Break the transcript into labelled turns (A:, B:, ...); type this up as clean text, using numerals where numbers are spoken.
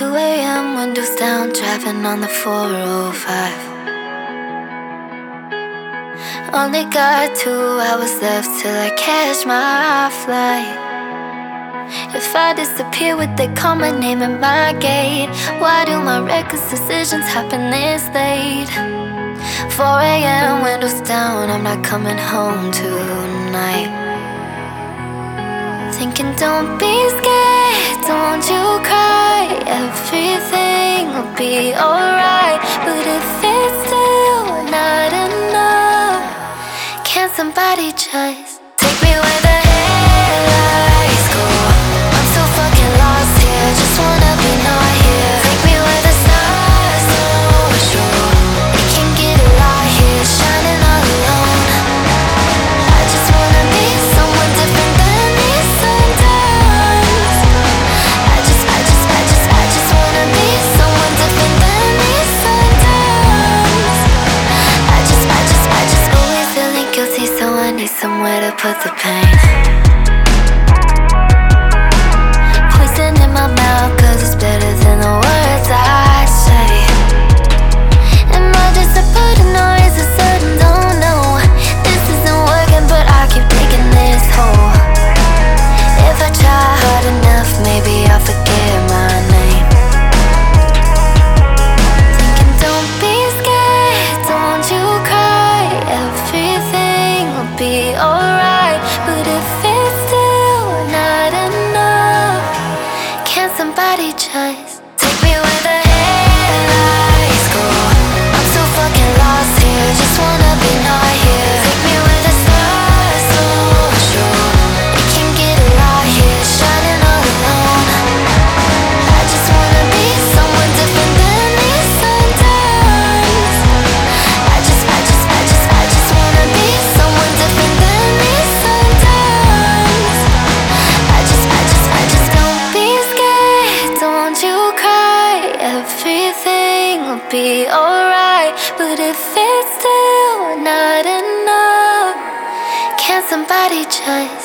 A: 2 a.m. windows down, driving on the 405. Only got 2 hours left till I catch my flight. If I disappear, would they call my name at my gate? Why do my reckless decisions happen this late? 4 a.m. windows down, I'm not coming home tonight. Thinking don't be scared, don't you cry, everything will be alright. But if it's still not enough, can somebody just take me where the headlights go? I'm so fucking lost here, just wanna be not here. Take me where the stars don't show. It can get a lot here, shining all alone. I just wanna be someone different than these sundogs. I just wanna be someone different than these sundogs. I just always feeling guilty, so I need somewhere to put the pain. Poison in my mouth, cause it's better than the words I say. Am I just a burden or is it certain? Don't know. This isn't working, but I keep digging this hole. If I try hard enough, maybe I'll forget my name. Thinking don't be scared, don't you cry, everything will be alright. But if it's still not enough, can somebody just take me where the headlights go? I'm so fucking lost here, just wanna be not here. Take me where the stars don't show. It can get a lot here, shining all alone. I just wanna be someone different than these sundogs. I just wanna be someone different than these sundogs. I just don't be scared, don't you cry, everything will be alright. But if it's still not enough, can somebody just